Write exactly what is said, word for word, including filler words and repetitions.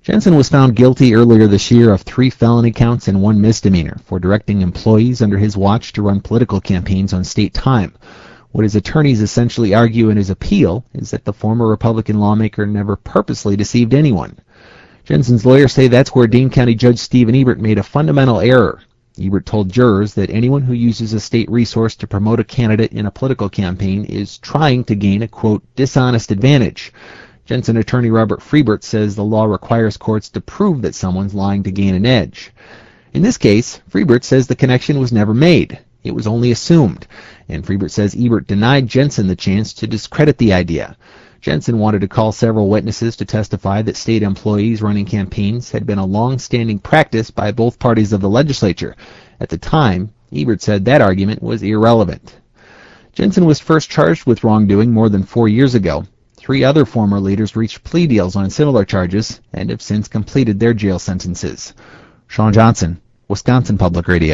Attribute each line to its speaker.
Speaker 1: Jensen was found guilty earlier this year of three felony counts and one misdemeanor for directing employees under his watch to run political campaigns on state time. What his attorneys essentially argue in his appeal is that the former Republican lawmaker never purposely deceived anyone. Jensen's lawyers say that's where Dane County Judge Stephen Ebert made a fundamental error. Ebert told jurors that anyone who uses a state resource to promote a candidate in a political campaign is trying to gain a, quote, dishonest advantage. Jensen attorney Robert Freibert says the law requires courts to prove that someone's lying to gain an edge. In this case, Freibert says the connection was never made. It was only assumed. And Freibert says Ebert denied Jensen the chance to discredit the idea. Jensen wanted to call several witnesses to testify that state employees running campaigns had been a long-standing practice by both parties of the legislature. At the time, Ebert said that argument was irrelevant. Jensen was first charged with wrongdoing more than four years ago. Three other former leaders reached plea deals on similar charges and have since completed their jail sentences. Sean Johnson, Wisconsin Public Radio.